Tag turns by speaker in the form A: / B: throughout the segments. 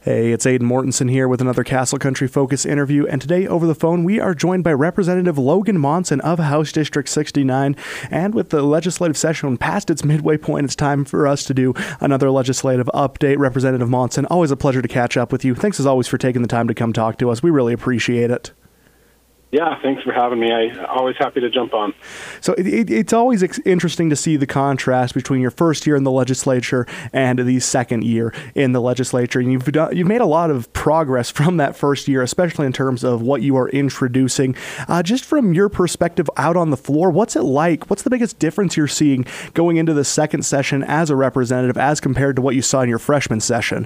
A: Hey, it's Aidan Mortensen here with another Castle Country Focus interview, and today over the phone we are joined by Representative Logan Monson of House District 69, and with the legislative session past its midway point, it's time for us to do another legislative update. Representative Monson, always a pleasure to catch up with you. Thanks as always for taking the time to come talk to us. We really appreciate it.
B: Yeah, thanks for having me. I'm always happy to jump on.
A: So it's always interesting to see the contrast between your first year in the legislature and the second year in the legislature. And you've made a lot of progress from that first year, especially in terms of what you are introducing. Just from your perspective out on the floor, what's it like? What's the biggest difference you're seeing going into the second session as a representative as compared to what you saw in your freshman session?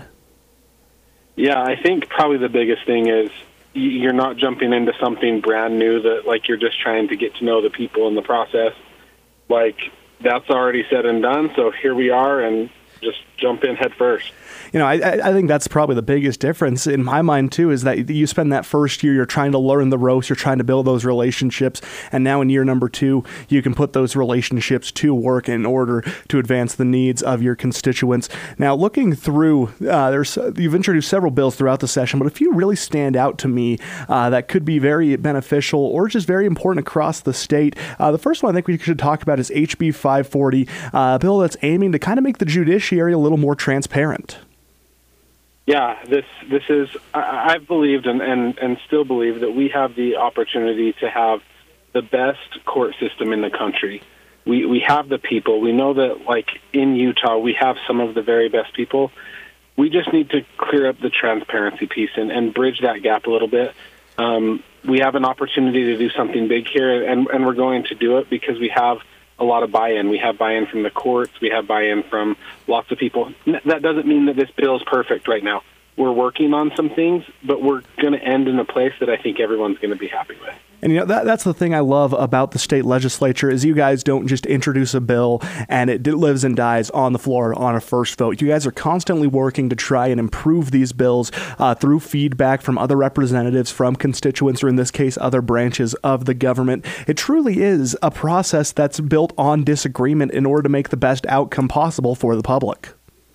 B: Yeah, I think probably the biggest thing is you're not jumping into something brand new that, like, you're just trying to get to know the people in the process. Like, that's already said and done, so here we are, and just jump in head first.
A: You know, I think that's probably the biggest difference in my mind, too, is that you spend that first year, you're trying to learn the ropes, you're trying to build those relationships, and now in year number 2, you can put those relationships to work in order to advance the needs of your constituents. Now, looking through, you've introduced several bills throughout the session, but a few really stand out to me that could be very beneficial or just very important across the state. The first one I think we should talk about is HB 540, a bill that's aiming to kind of make the judiciary a little more transparent.
B: Yeah, this is, I've believed and still believe that we have the opportunity to have the best court system in the country. We have the people. We know that, like, in Utah, we have some of the very best people. We just need to clear up the transparency piece and bridge that gap a little bit. We have an opportunity to do something big here, and we're going to do it because we have a lot of buy-in. We have buy-in from the courts. We have buy-in from lots of people. That doesn't mean that this bill is perfect right now. We're working on some things, but we're going to end in a place that I think everyone's going to be happy with.
A: And you know, that's the thing I love about the state legislature is you guys don't just introduce a bill and it lives and dies on the floor on a first vote. You guys are constantly working to try and improve these bills through feedback from other representatives, from constituents, or in this case, other branches of the government. It truly is a process that's built on disagreement in order to make the best outcome possible for the public.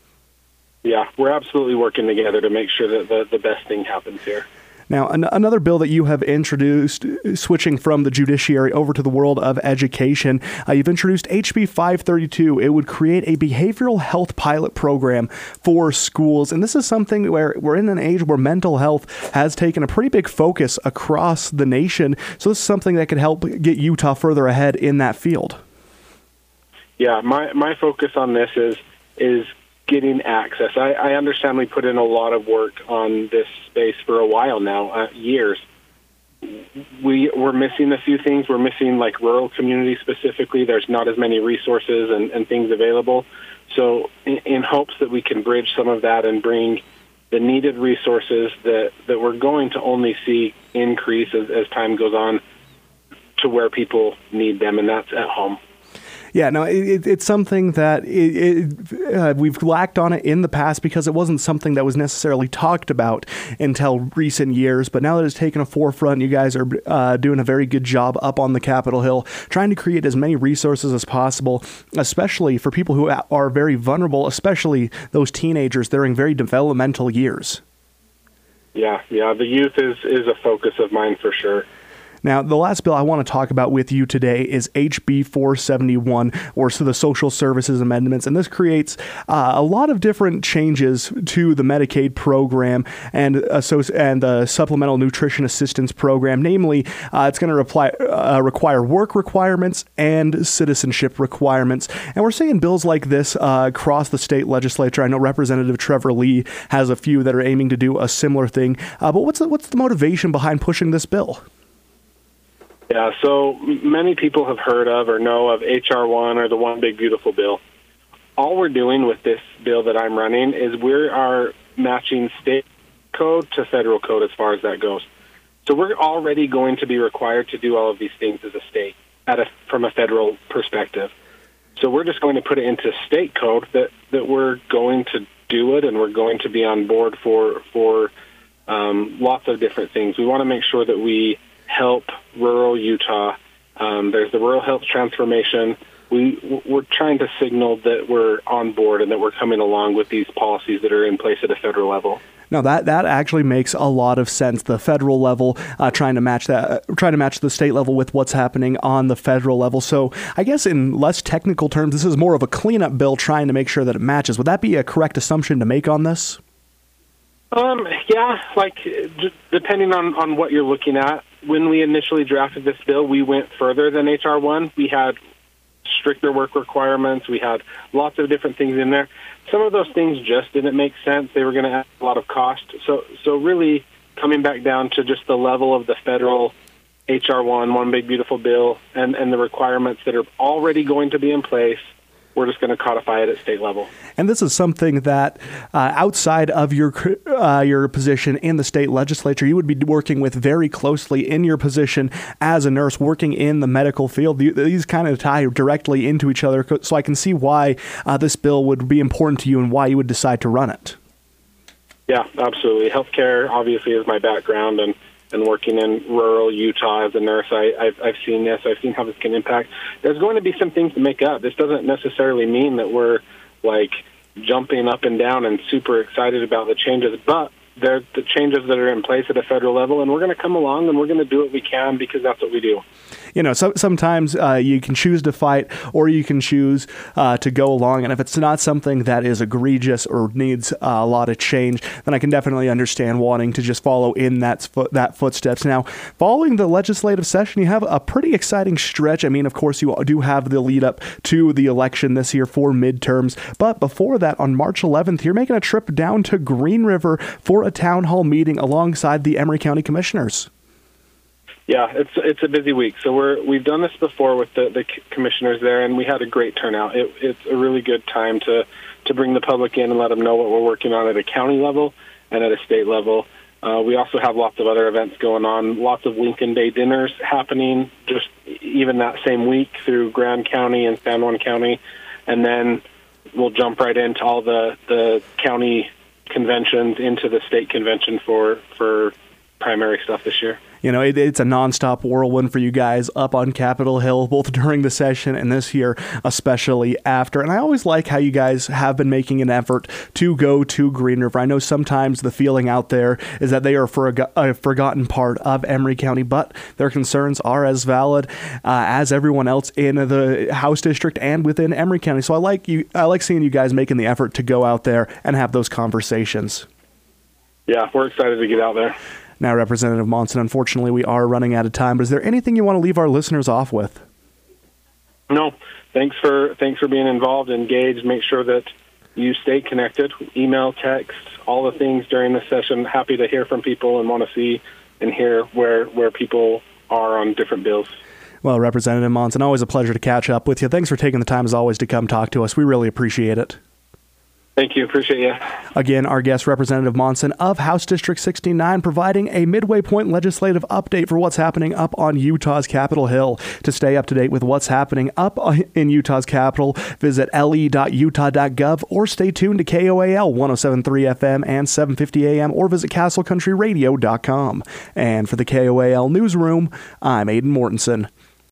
B: Yeah, we're absolutely working together to make sure that the best thing happens here.
A: Now, another bill that you have introduced, switching from the judiciary over to the world of education, you've introduced HB 532. It would create a behavioral health pilot program for schools. And this is something where we're in an age where mental health has taken a pretty big focus across the nation. So this is something that could help get Utah further ahead in that field.
B: Yeah, my focus on this is getting access. I understand we put in a lot of work on this space for a while now, years. We're missing a few things. We're missing, like, rural communities specifically. There's not as many resources and things available. So in hopes that we can bridge some of that and bring the needed resources that we're going to only see increase as time goes on to where people need them, and that's at home.
A: Yeah, no, it's something that we've lacked on it in the past because it wasn't something that was necessarily talked about until recent years. But now that it's taken a forefront, you guys are doing a very good job up on the Capitol Hill, trying to create as many resources as possible, especially for people who are very vulnerable, especially those teenagers. They're in very developmental years. Yeah,
B: the youth is a focus of mine for sure.
A: Now, the last bill I want to talk about with you today is HB 471, or so the Social Services Amendments, and this creates a lot of different changes to the Medicaid program and the Supplemental Nutrition Assistance Program. Namely, it's going to require work requirements and citizenship requirements. And we're seeing bills like this across the state legislature. I know Representative Trevor Lee has a few that are aiming to do a similar thing. But what's the motivation behind pushing this bill?
B: Yeah, so many people have heard of or know of H.R. 1 or the One Big Beautiful Bill. All we're doing with this bill that I'm running is we are matching state code to federal code as far as that goes. So we're already going to be required to do all of these things as a state from a federal perspective. So we're just going to put it into state code that we're going to do it, and we're going to be on board for lots of different things. We want to make sure that we help rural Utah. There's the rural health transformation. We're trying to signal that we're on board and that we're coming along with these policies that are in place at a federal level.
A: No, that actually makes a lot of sense. The federal level trying to match the state level with what's happening on the federal level. So I guess in less technical terms, this is more of a cleanup bill trying to make sure that it matches. Would that be a correct assumption to make on this?
B: Yeah, depending on what you're looking at. When we initially drafted this bill, we went further than H.R. 1. We had stricter work requirements. We had lots of different things in there. Some of those things just didn't make sense. They were going to add a lot of cost. So really coming back down to just the level of the federal H.R. 1, One Big Beautiful Bill, and the requirements that are already going to be in place, we're just going to codify it at state level.
A: And this is something that outside of your position in the state legislature, you would be working with very closely in your position as a nurse working in the medical field. These kind of tie directly into each other. So I can see why this bill would be important to you and why you would decide to run it.
B: Yeah, absolutely. Healthcare obviously is my background, and working in rural Utah as a nurse, I've seen this. I've seen how this can impact. There's going to be some things to make up. This doesn't necessarily mean that we're jumping up and down and super excited about the changes, but they're the changes that are in place at a federal level, and we're going to come along and we're going to do what we can because that's what we do.
A: Sometimes you can choose to fight or you can choose to go along. And if it's not something that is egregious or needs a lot of change, then I can definitely understand wanting to just follow in that footsteps. Now, following the legislative session, you have a pretty exciting stretch. I mean, of course, you do have the lead up to the election this year for midterms. But before that, on March 11th, you're making a trip down to Green River for a town hall meeting alongside the Emery County Commissioners.
B: Yeah, it's a busy week. So we've done this before with the commissioners there, and we had a great turnout. It's a really good time to bring the public in and let them know what we're working on at a county level and at a state level. We also have lots of other events going on, lots of Lincoln Day dinners happening just even that same week through Grand County and San Juan County, and then we'll jump right into all the county conventions into the state convention for primary stuff this year.
A: It's a nonstop whirlwind for you guys up on Capitol Hill, both during the session and this year, especially after. And I always like how you guys have been making an effort to go to Green River. I know sometimes the feeling out there is that they are a forgotten part of Emery County, but their concerns are as valid as everyone else in the House District and within Emery County. So I like seeing you guys making the effort to go out there and have those conversations.
B: Yeah, we're excited to get out there.
A: Now, Representative Monson, unfortunately, we are running out of time, but is there anything you want to leave our listeners off with?
B: No. Thanks for being involved, engaged. Make sure that you stay connected. Email, text, all the things during the session. Happy to hear from people and want to see and hear where people are on different bills.
A: Well, Representative Monson, always a pleasure to catch up with you. Thanks for taking the time, as always, to come talk to us. We really appreciate it.
B: Thank you. Appreciate you.
A: Again, our guest, Representative Monson of House District 69, providing a midway point legislative update for what's happening up on Utah's Capitol Hill. To stay up to date with what's happening up in Utah's Capitol, visit le.utah.gov or stay tuned to KOAL 107.3 FM and 750 AM or visit castlecountryradio.com. And for the KOAL Newsroom, I'm Aidan Mortensen.